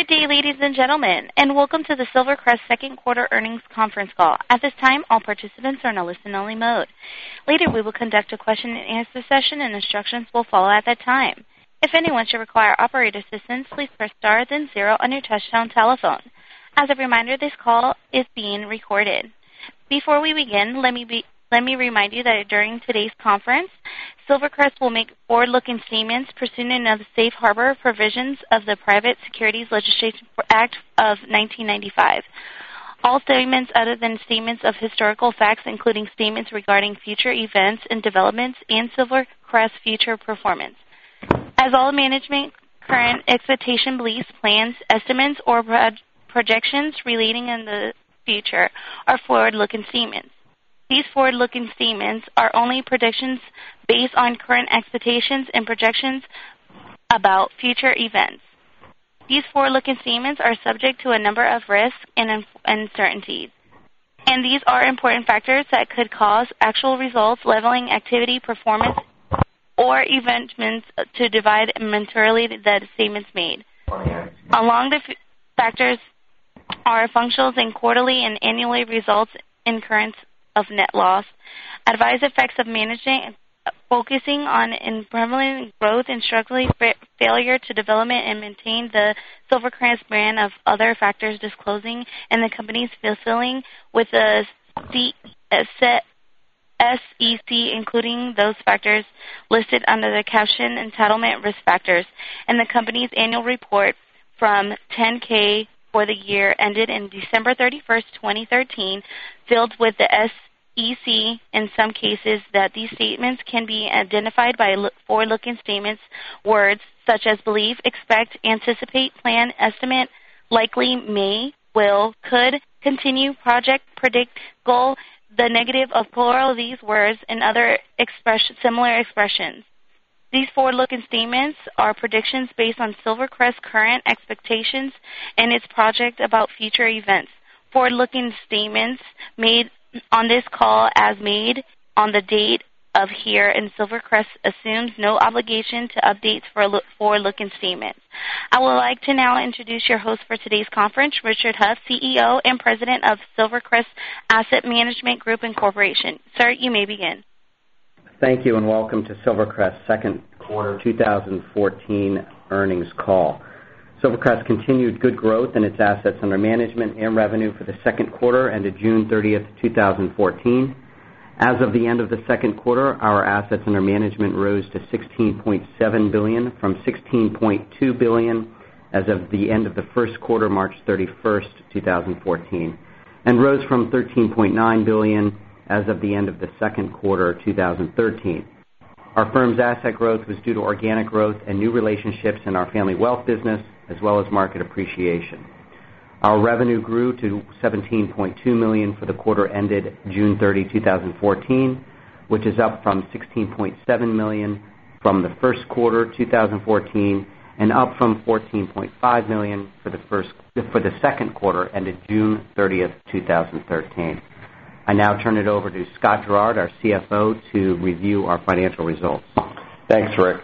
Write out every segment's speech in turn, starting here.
Good day, ladies and gentlemen, and welcome to the Silvercrest second quarter earnings conference call. At this time, all participants are in a listen-only mode. Later, we will conduct a question-and-answer session, and instructions will follow at that time. If anyone should require operator assistance, please press star then zero on your touch-tone telephone. As a reminder, this call is being recorded. Before we begin, let me remind you that during today's conference, Silvercrest will make forward-looking statements pursuant to the safe harbor provisions of the Private Securities Litigation Reform Act of 1995. All statements other than statements of historical facts, including statements regarding future events and developments and Silvercrest's future performance. As all management current expectation, beliefs, plans, estimates, or projections relating in the future are forward-looking statements. These forward-looking statements are only predictions based on current expectations and projections about future events. These forward-looking statements are subject to a number of risks and uncertainties, and these are important factors that could cause actual results, leveling activity, performance, or events to divide materially the statements made. Along the factors are functions in quarterly and annually results in current of net loss, advised effects of management focusing on improving growth and struggling failure to development and maintain the Silvercrest brand of other factors disclosing and the company's fulfilling with the SEC, including those factors listed under the caption Entitlement Risk Factors, and the company's annual report from 10-K for the year ended in December 31st, 2013, filled with the SEC. In some cases, that these statements can be identified by forward-looking statements, words such as believe, expect, anticipate, plan, estimate, likely, may, will, could, continue, project, predict, goal, the negative of plural of these words, and other similar expressions. These forward-looking statements are predictions based on Silvercrest's current expectations and its project about future events. Forward-looking statements made on this call as made on the date of here, and Silvercrest assumes no obligation to update forward-looking statements. I would like to now introduce your host for today's conference, Richard Huff, CEO and President of Silvercrest Asset Management Group Incorporation. Sir, you may begin. Thank you, and welcome to Silvercrest's second quarter 2014 earnings call. Silvercrest continued good growth in its assets under management and revenue for the second quarter ended June 30th, 2014. As of the end of the second quarter, our assets under management rose to $16.7 billion from $16.2 billion as of the end of the first quarter, March 31st, 2014, and rose from $13.9 billion as of the end of the second quarter 2013. Our firm's asset growth was due to organic growth and new relationships in our family wealth business, as well as market appreciation. Our revenue grew to $17.2 million for the quarter ended June 30, 2014, which is up from $16.7 million from the first quarter 2014 and up from $14.5 million for the second quarter ended June 30th, 2013. I now turn it over to Scott Gerard, our CFO, to review our financial results. Thanks, Rick.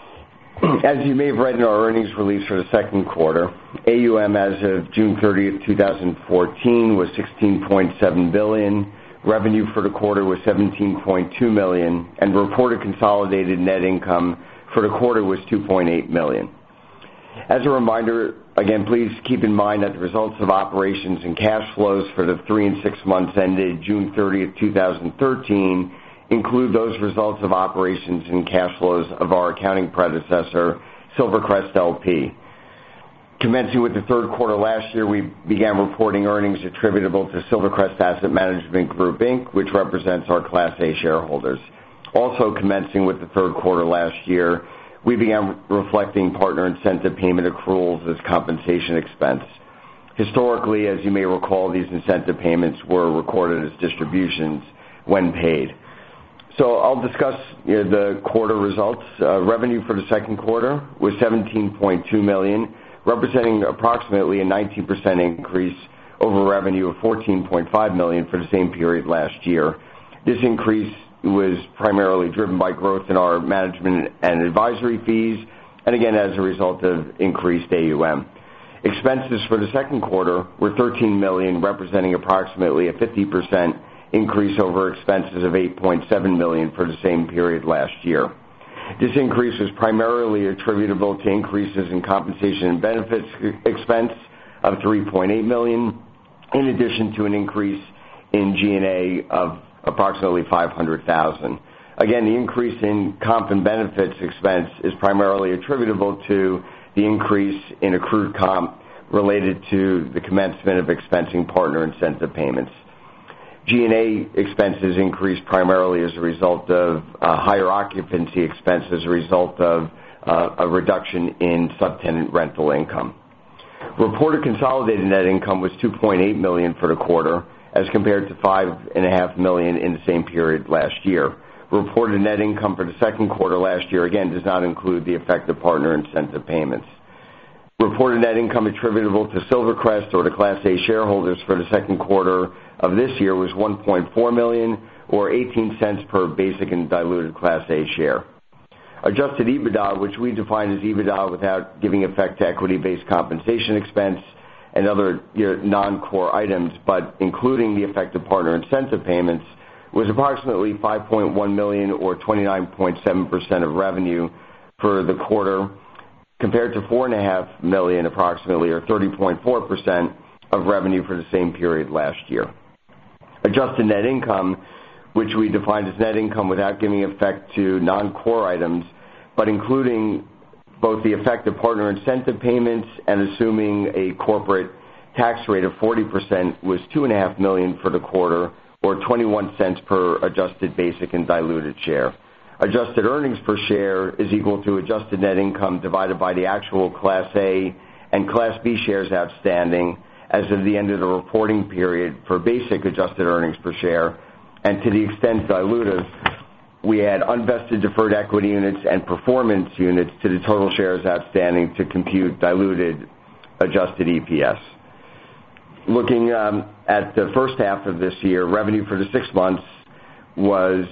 As you may have read in our earnings release for the second quarter, AUM as of June 30th, 2014 was $16.7 billion, revenue for the quarter was $17.2 million, and reported consolidated net income for the quarter was $2.8 million. As a reminder, again, please keep in mind that the results of operations and cash flows for the 3 and 6 months ended June 30th, 2013 include those results of operations and cash flows of our accounting predecessor, Silvercrest LP. Commencing with the third quarter last year, we began reporting earnings attributable to Silvercrest Asset Management Group, Inc., which represents our Class A shareholders. Also commencing with the third quarter last year, we began reflecting partner incentive payment accruals as compensation expense. Historically, as you may recall, these incentive payments were recorded as distributions when paid. So I'll discuss the quarter results. Revenue for the second quarter was $17.2 million, representing approximately a 19% increase over revenue of $14.5 million for the same period last year. This increase was primarily driven by growth in our management and advisory fees, and again as a result of increased AUM. Expenses for the second quarter were $13 million, representing approximately a 50% increase over expenses of $8.7 million for the same period last year. This increase was primarily attributable to increases in compensation and benefits expense of $3.8 million, in addition to an increase in G&A of approximately $500,000. Again, the increase in comp and benefits expense is primarily attributable to the increase in accrued comp related to the commencement of expensing partner incentive payments. G&A expenses increased primarily as a result of higher occupancy expense as a result of a reduction in subtenant rental income. Reported consolidated net income was $2.8 million for the quarter as compared to $5.5 million in the same period last year. Reported net income for the second quarter last year, again, does not include the effect of partner incentive payments. Reported net income attributable to Silvercrest or to Class A shareholders for the second quarter of this year was $1.4 million, or 18 cents per basic and diluted Class A share. Adjusted EBITDA, which we define as EBITDA without giving effect to equity-based compensation expense and other non-core items, but including the effect of partner incentive payments, was approximately $5.1 million, or 29.7% of revenue for the quarter, compared to $4.5 million approximately, or 30.4% of revenue for the same period last year. Adjusted net income, which we defined as net income without giving effect to non-core items, but including both the effect of partner incentive payments and assuming a corporate tax rate of 40%, was $2.5 million for the quarter, or 21 cents per adjusted basic and diluted share. Adjusted earnings per share is equal to adjusted net income divided by the actual Class A and Class B shares outstanding as of the end of the reporting period for basic adjusted earnings per share, and to the extent dilutive, we add unvested deferred equity units and performance units to the total shares outstanding to compute diluted adjusted EPS. Looking at the first half of this year, revenue for the 6 months was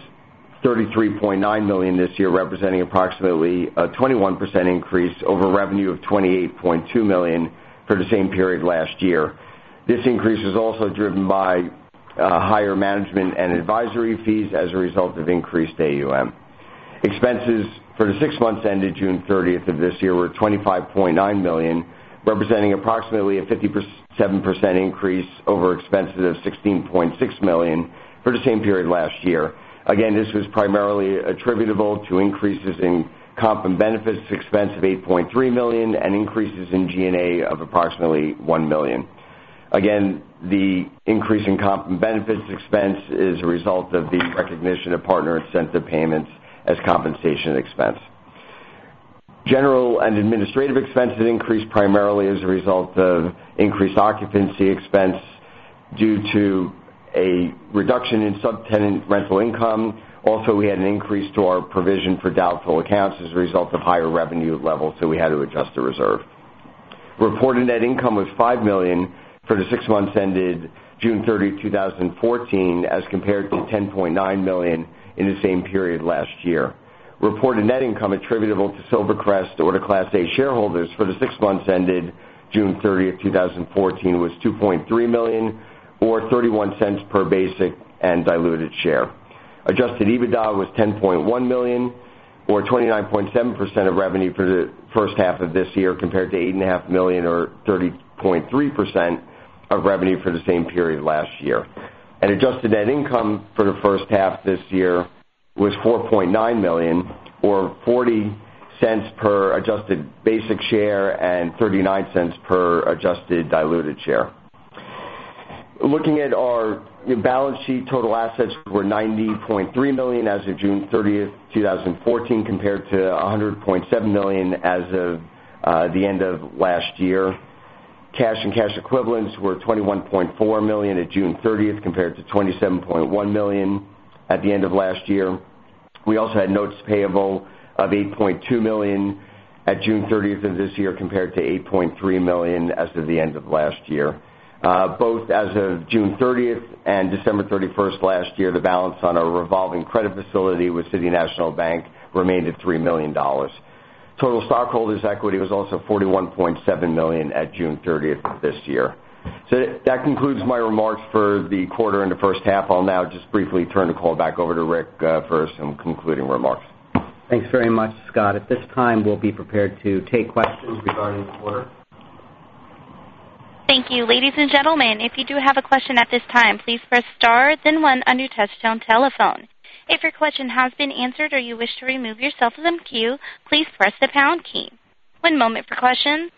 $33.9 million this year, representing approximately a 21% increase over revenue of $28.2 million for the same period last year. This increase is also driven by higher management and advisory fees as a result of increased AUM. Expenses for the 6 months ended June 30th of this year were $25.9 million, representing approximately a 57% increase over expenses of $16.6 million for the same period last year. Again, this was primarily attributable to increases in comp and benefits expense of $8.3 million and increases in G&A of approximately $1 million. Again, the increase in comp and benefits expense is a result of the recognition of partner incentive payments as compensation expense. General and administrative expenses increased primarily as a result of increased occupancy expense due to a reduction in subtenant rental income. Also, we had an increase to our provision for doubtful accounts as a result of higher revenue levels, so we had to adjust the reserve. Reported net income was $5 million for the 6 months ended June 30, 2014, as compared to $10.9 million in the same period last year. Reported net income attributable to Silvercrest or to Class A shareholders for the 6 months ended June 30, 2014 was $2.3 million, or 31 cents per basic and diluted share. Adjusted EBITDA was $10.1 million, or 29.7% of revenue for the first half of this year, compared to $8.5 million, or 30.3% of revenue for the same period last year. And adjusted net income for the first half this year was $4.9 million, or 40 cents per adjusted basic share and 39 cents per adjusted diluted share. Looking at our balance sheet, total assets were $90.3 million as of June 30th, 2014, compared to $100.7 million as of the end of last year. Cash and cash equivalents were $21.4 million at June 30th, compared to $27.1 million at the end of last year. We also had notes payable of $8.2 million at June 30th of this year, compared to $8.3 million as of the end of last year. Both as of June 30th and December 31st last year, the balance on our revolving credit facility with City National Bank remained at $3 million. Total stockholders' equity was also $41.7 million at June 30th of this year. So that concludes my remarks for the quarter and the first half. I'll now just briefly turn the call back over to Rick for some concluding remarks. Thanks very much, Scott. At this time, we'll be prepared to take questions regarding the quarter. Thank you. Ladies and gentlemen, if you do have a question at this time, please press star, then 1 on your touch-tone telephone. If your question has been answered or you wish to remove yourself from the queue, please press the pound key. One moment for questions.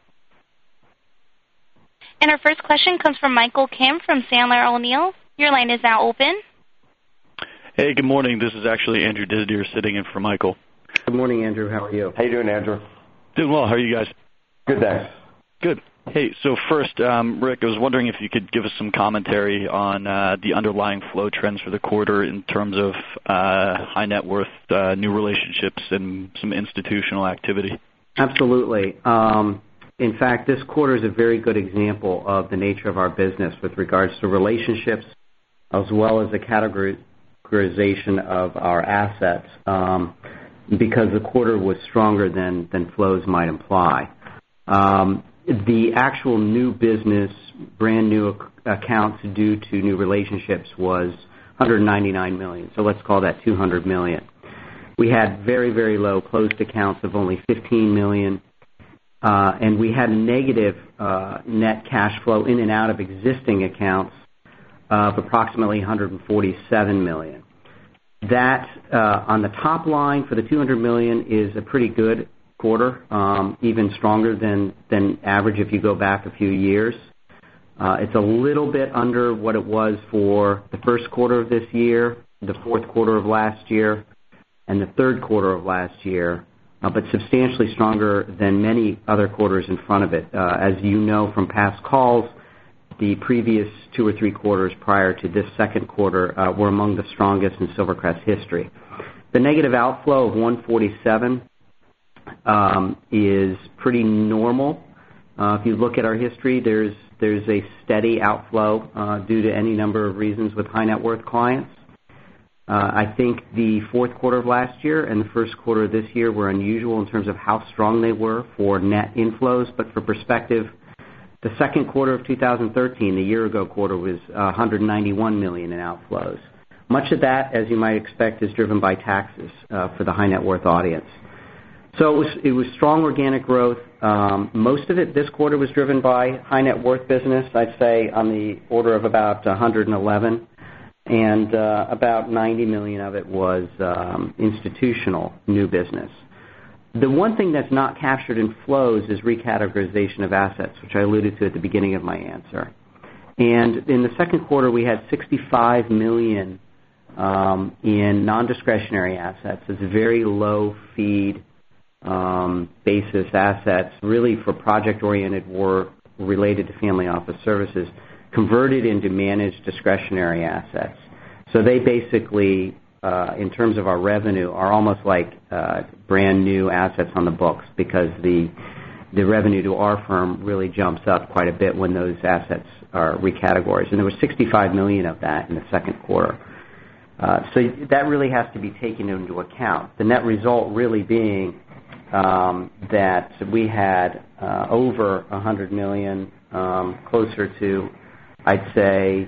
And our first question comes from Michael Kim from Sandler O'Neill. Your line is now open. Hey, good morning. This is actually Andrew Didier sitting in for Michael. Good morning, Andrew. How are you? How you doing, Andrew? Doing well. How are you guys? Good, thanks. Good. Hey, so first, Rick, I was wondering if you could give us some commentary on the underlying flow trends for the quarter in terms of high net worth, new relationships, and some institutional activity. Absolutely. In fact, this quarter is a very good example of the nature of our business with regards to relationships as well as the categorization of our assets because the quarter was stronger than flows might imply. The actual new business, brand new accounts due to new relationships was $199 million. So let's call that $200 million. We had very, very low closed accounts of only $15 million. And we had negative net cash flow in and out of existing accounts of approximately $147 million. That, on the top line for the $200 million, is a pretty good quarter, even stronger than average if you go back a few years. It's a little bit under what it was for the first quarter of this year, the fourth quarter of last year, and the third quarter of last year, but substantially stronger than many other quarters in front of it. As you know from past calls, the previous 2 or 3 quarters prior to this second quarter were among the strongest in Silvercrest history. The negative outflow of $147 is pretty normal. If you look at our history, there's a steady outflow due to any number of reasons with high net worth clients. I think the fourth quarter of last year and the first quarter of this year were unusual in terms of how strong they were for net inflows. But for perspective, the second quarter of 2013, the year-ago quarter, was $191 million in outflows. Much of that, as you might expect, is driven by taxes for the high net worth audience. So it was strong organic growth. Most of it this quarter was driven by high net worth business, I'd say on the order of about 111, and about $90 million of it was institutional new business. The one thing that's not captured in flows is recategorization of assets, which I alluded to at the beginning of my answer. And in the second quarter, we had $65 million in non-discretionary assets. It's very low feed basis assets, really for project-oriented work related to family office services, converted into managed discretionary assets. So they basically, in terms of our revenue, are almost like brand new assets on the books because the revenue to our firm really jumps up quite a bit when those assets are recategorized. And there was $65 million of that in the second quarter. So that really has to be taken into account. The net result really being that we had over $100 million, closer to, I'd say,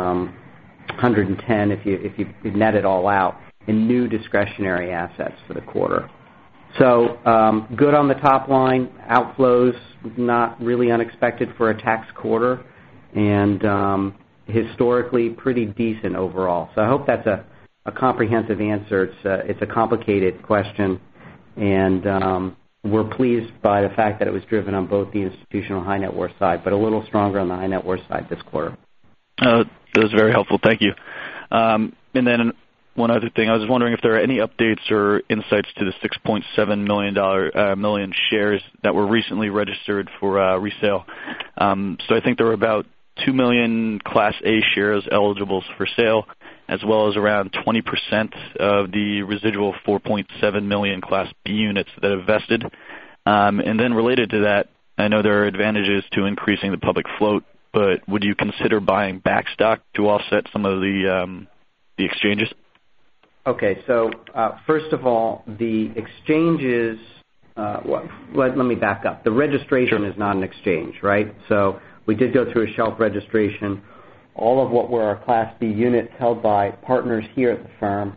110 if you net it all out, in new discretionary assets for the quarter. So good on the top line, outflows not really unexpected for a tax quarter, and historically pretty decent overall. So I hope that's a comprehensive answer. It's a complicated question, and we're pleased by the fact that it was driven on both the institutional and high net worth side, but a little stronger on the high net worth side this quarter. That was very helpful. Thank you. And then one other thing, I was wondering if there are any updates or insights to the 6.7 million shares that were recently registered for resale. So I think there were about 2 million Class A shares eligible for sale, as well as around 20% of the residual 4.7 million Class B units that have vested. And then related to that, I know there are advantages to increasing the public float, but would you consider buying back stock to offset some of the exchanges? Okay, so first of all, the exchanges let me back up. The registration is not an exchange, right? So we did go through a shelf registration. All of what were our Class B units held by partners here at the firm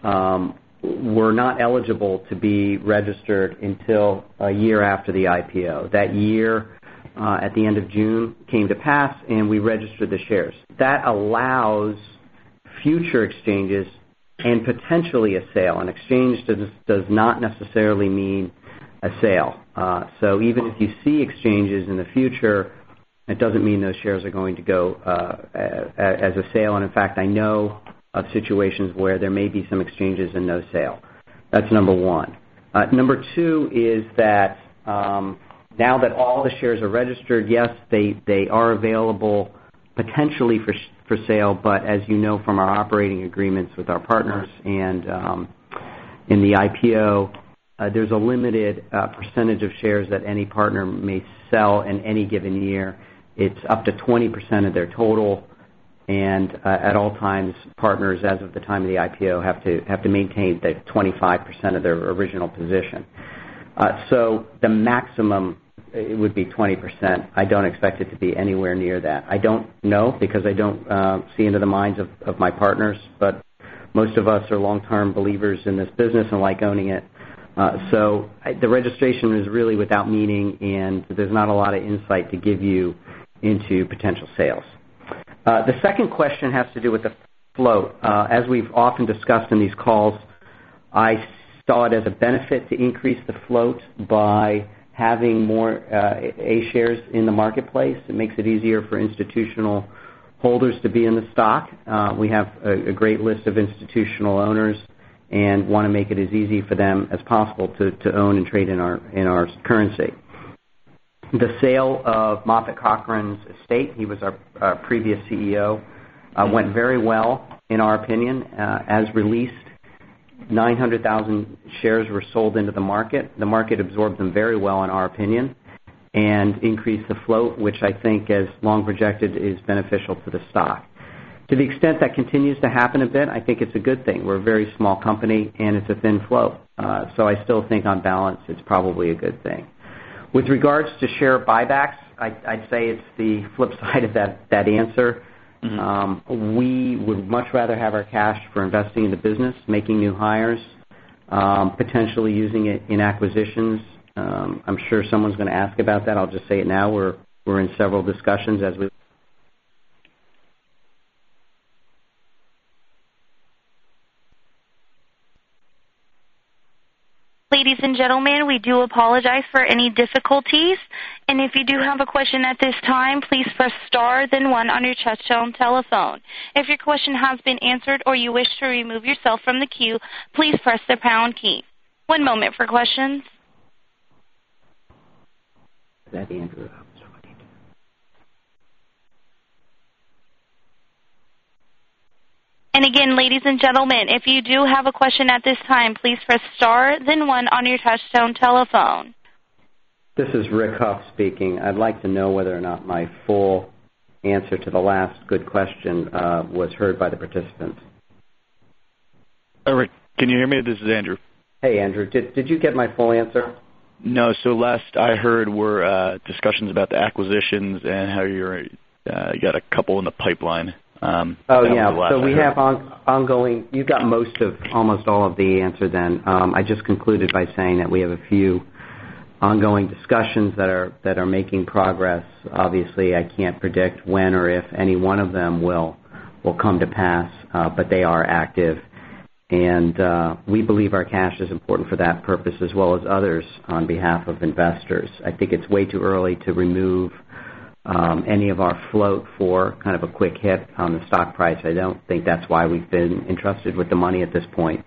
were not eligible to be registered until a year after the IPO. That year, at the end of June, came to pass, and we registered the shares. That allows future exchanges and potentially a sale. An exchange does not necessarily mean a sale. So even if you see exchanges in the future, it doesn't mean those shares are going to go as a sale. And in fact, I know of situations where there may be some exchanges and no sale. That's number one. Number two is that now that all the shares are registered, yes, they are available potentially for sale, but as you know from our operating agreements with our partners and in the IPO, there's a limited percentage of shares that any partner may sell in any given year. It's up to 20% of their total, and at all times, partners, as of the time of the IPO, have to maintain the 25% of their original position. So the maximum it would be 20%. I don't expect it to be anywhere near that. I don't know because I don't see into the minds of my partners, but most of us are long-term believers in this business and like owning it. So the registration is really without meaning, and there's not a lot of insight to give you into potential sales. The second question has to do with the float. As we've often discussed in these calls, I saw it as a benefit to increase the float by having more A shares in the marketplace. It makes it easier for institutional holders to be in the stock. We have a great list of institutional owners and want to make it as easy for them as possible to own and trade in our currency. The sale of Moffitt Cochran's estate, he was our previous CEO, went very well, in our opinion. As released, 900,000 shares were sold into the market. The market absorbed them very well, in our opinion, and increased the float, which I think, as long projected, is beneficial to the stock. To the extent that continues to happen a bit, I think it's a good thing. We're a very small company, and it's a thin float. So I still think, on balance, it's probably a good thing. With regards to share buybacks, I'd say it's the flip side of that answer. Mm-hmm. We would much rather have our cash for investing in the business, making new hires, potentially using it in acquisitions. I'm sure someone's going to ask about that. I'll just say it now. We're in several discussions as we. Ladies and gentlemen, we do apologize for any difficulties. And if you do have a question at this time, please press star then 1 on your touchtone telephone. If your question has been answered or you wish to remove yourself from the queue, please press the pound key. One moment for questions. Is that Andrew? And again, ladies and gentlemen, if you do have a question at this time, please press star then 1 on your touchtone telephone. This is Rick Huff speaking. I'd like to know whether or not my full answer to the last good question was heard by the participants. Rick, can you hear me? This is Andrew. Hey, Andrew. Did you get my full answer? No. So last I heard were discussions about the acquisitions and how you got a couple in the pipeline. So we have ongoing. You got almost all of the answer then. I just concluded by saying that we have a few ongoing discussions that are making progress. Obviously, I can't predict when or if any one of them will come to pass, but they are active. And we believe our cash is important for that purpose as well as others on behalf of investors. I think it's way too early to remove any of our float for kind of a quick hit on the stock price. I don't think that's why we've been entrusted with the money at this point.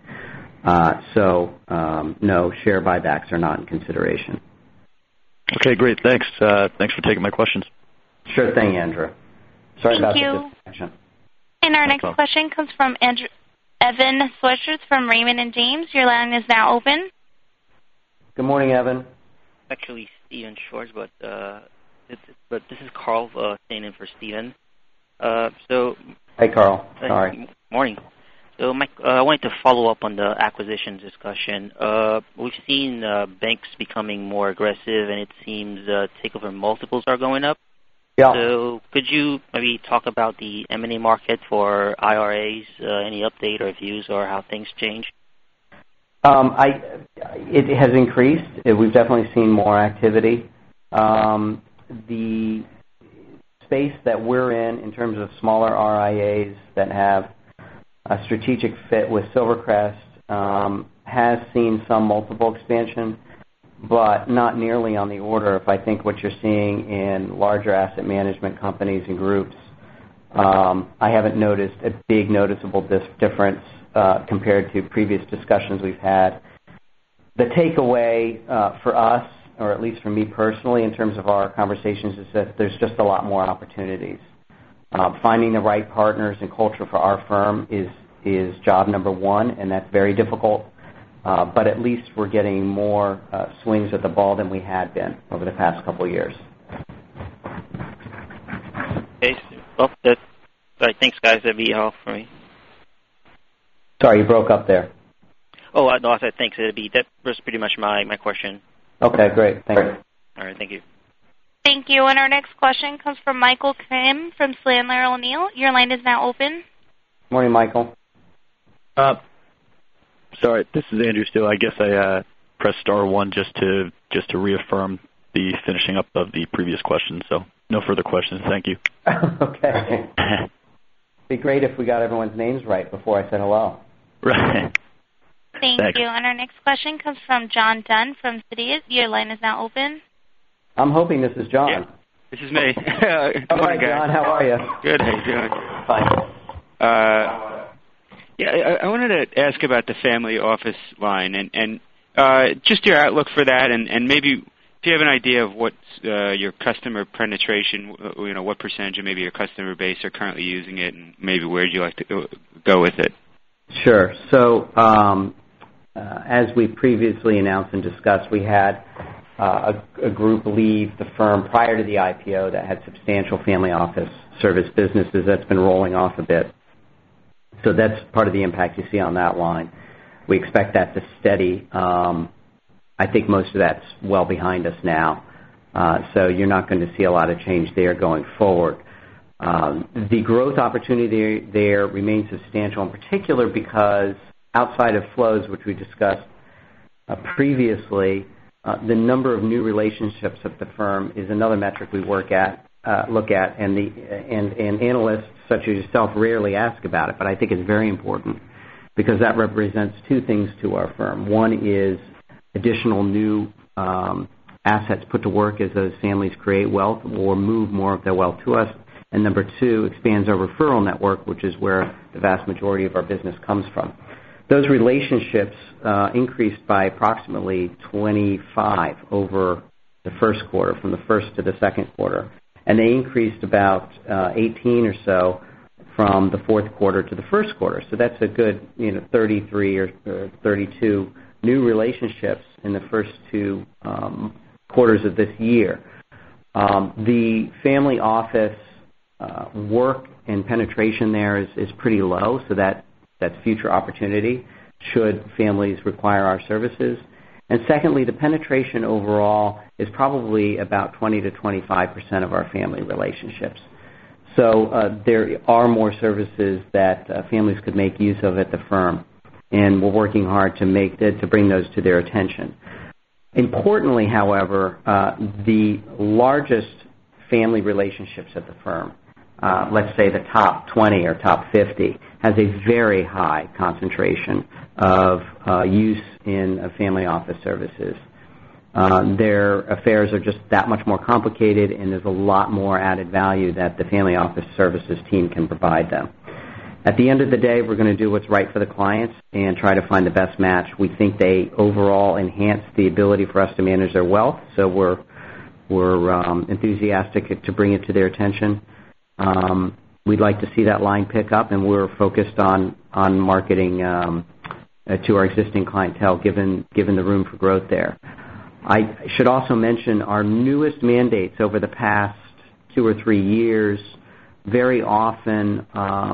No, share buybacks are not in consideration. Okay, great. Thanks. Thanks for taking my questions. Sure thing, Andrew. Sorry about the disconnection. And our next question comes from Evan Sweatshirts from Raymond James. Your line is now open. Good morning, Evan. Actually, Steven Schwartz, but this is Carl staying in for Steven. Hey, Carl. Sorry. Morning. So, Mike, I wanted to follow up on the acquisition discussion. We've seen banks becoming more aggressive, and it seems takeover multiples are going up. Yeah. So could you maybe talk about the M&A market for IRAs, any update or views or how things change? It has increased. We've definitely seen more activity. The space that we're in terms of smaller RIAs that have a strategic fit with Silvercrest, has seen some multiple expansion, but not nearly on the order of, I think, what you're seeing in larger asset management companies and groups. I haven't noticed a big noticeable difference compared to previous discussions we've had. The takeaway for us, or at least for me personally, in terms of our conversations, is that there's just a lot more opportunities. Finding the right partners and culture for our firm is job number one, and that's very difficult. But at least we're getting more swings at the ball than we had been over the past couple of years. Okay. Well, all right, thanks, guys. That'd be all for me. Sorry, you broke up there. Oh, no, I said thanks. That was pretty much my question. Okay, great. Thanks. All right, thank you. Thank you. And our next question comes from Michael Kim from Sandler O'Neill. Your line is now open. Morning, Michael. Sorry, this is Andrew Steele. I guess I pressed star one just to reaffirm the finishing up of the previous question. So no further questions. Thank you. Okay. It'd be great if we got everyone's names right before I said hello. Right. Thank you. And our next question comes from John Dunn from Citi. Your line is now open. I'm hoping this is John. Yeah, this is me. All right, John. How are you? Good. How you doing? Fine. Yeah, I wanted to ask about the family office line and just your outlook for that, and maybe if you have an idea of what your customer penetration, what percentage of maybe your customer base are currently using it, and maybe where would you like to go with it? Sure. So as we previously announced and discussed, we had a group leave the firm prior to the IPO that had substantial family office service businesses. That's been rolling off a bit. So that's part of the impact you see on that line. We expect that to steady. I think most of that's well behind us now. So you're not going to see a lot of change there going forward. The growth opportunity there remains substantial, in particular because outside of flows, which we discussed previously, the number of new relationships at the firm is another metric we look at, and analysts such as yourself rarely ask about it, but I think it's very important because that represents two things to our firm. One is additional new assets put to work as those families create wealth or move more of their wealth to us. And number two, expands our referral network, which is where the vast majority of our business comes from. Those relationships increased by approximately 25 over the first quarter, from the first to the second quarter. And they increased about 18 or so from the fourth quarter to the first quarter. So that's a good 33 or 32 new relationships in the first two quarters of this year. The family office work and penetration there is pretty low, so that's future opportunity should families require our services. And secondly, the penetration overall is probably about 20 to 25% of our family relationships. So there are more services that families could make use of at the firm, and we're working hard to bring those to their attention. Importantly, however, the largest family relationships at the firm, let's say the top 20 or top 50, has a very high concentration of use in family office services. Their affairs are just that much more complicated, and there's a lot more added value that the family office services team can provide them. At the end of the day, we're going to do what's right for the clients and try to find the best match. We think they overall enhance the ability for us to manage their wealth, so we're enthusiastic to bring it to their attention. We'd like to see that line pick up, and we're focused on marketing to our existing clientele, given the room for growth there. I should also mention our newest mandates over the past 2 or 3 years very often are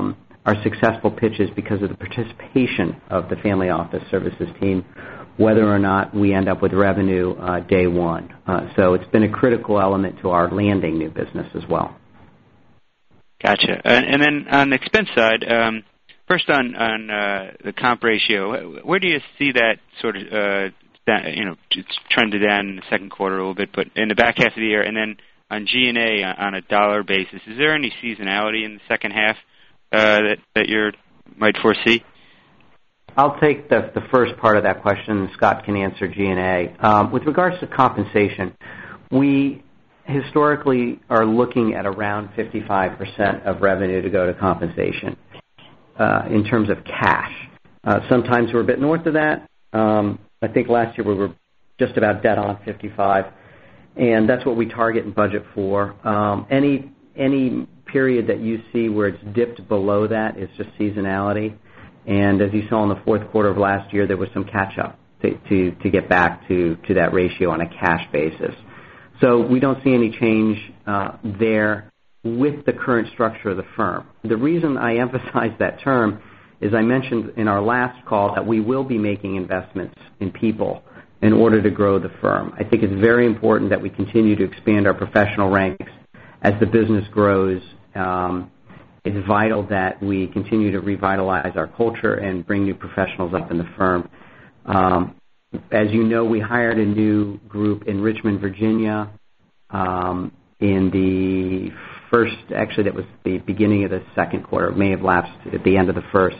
are successful pitches because of the participation of the family office services team, whether or not we end up with revenue day one. So it's been a critical element to our landing new business as well. Gotcha. And then on the expense side, first on the comp ratio, where do you see that sort of, it's trended down in the second quarter a little bit, but in the back half of the year, and then on G&A on a dollar basis, is there any seasonality in the second half that you might foresee? I'll take the first part of that question, and Scott can answer G&A. With regards to compensation, we historically are looking at around 55% of revenue to go to compensation in terms of cash. Sometimes we're a bit north of that. I think last year we were just about dead on 55, and that's what we target and budget for. Any period that you see where it's dipped below that is just seasonality. And as you saw in the fourth quarter of last year, there was some catch-up to get back to that ratio on a cash basis. So we don't see any change there with the current structure of the firm. The reason I emphasize that term is I mentioned in our last call that we will be making investments in people in order to grow the firm. I think it's very important that we continue to expand our professional ranks as the business grows. It's vital that we continue to revitalize our culture and bring new professionals up in the firm. As you know, we hired a new group in Richmond, Virginia in the first, actually that was the beginning of the second quarter. It may have lapsed at the end of the first.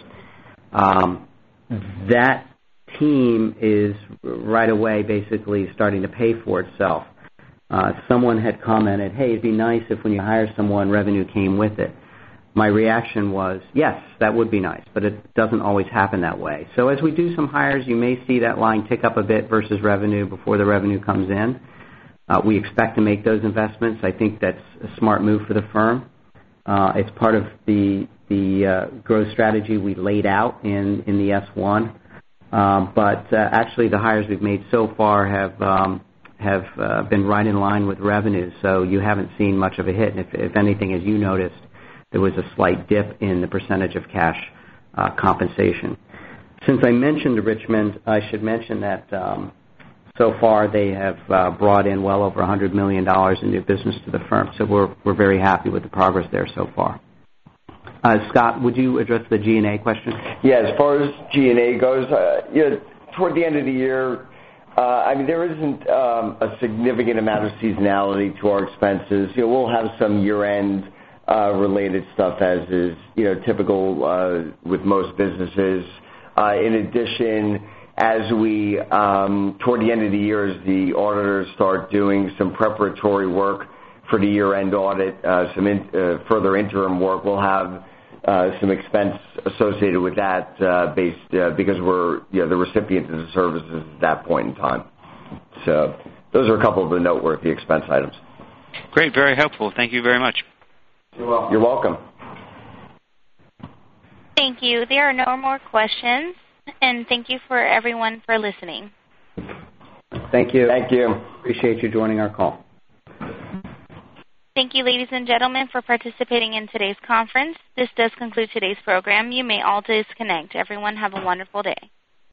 That team is right away basically starting to pay for itself. Someone had commented, hey, it'd be nice if when you hire someone, revenue came with it. My reaction was, yes, that would be nice, but it doesn't always happen that way. So as we do some hires, you may see that line tick up a bit versus revenue before the revenue comes in. We expect to make those investments. I think that's a smart move for the firm. It's part of the growth strategy we laid out in the S1. But actually the hires we've made so far have been right in line with revenue, so you haven't seen much of a hit. And if anything, as you noticed, there was a slight dip in the percentage of cash compensation. Since I mentioned Richmond, I should mention that so far they have brought in well over $100 million in new business to the firm, so we're very happy with the progress there so far. Scott, would you address the G&A question? Yeah, as far as G&A goes, toward the end of the year, there isn't a significant amount of seasonality to our expenses. We'll have some year-end related stuff, as is typical with most businesses. In addition, as we toward the end of the year, as the auditors start doing some preparatory work for the year-end audit, some further interim work, we'll have some expense associated with that because we're the recipient of the services at that point in time. So those are a couple of the noteworthy expense items. Great, very helpful. Thank you very much. You're welcome. Thank you. There are no more questions, and thank you for everyone for listening. Thank you. Thank you. Appreciate you joining our call. Thank you, ladies and gentlemen, for participating in today's conference. This does conclude today's program. You may all disconnect. Everyone have a wonderful day.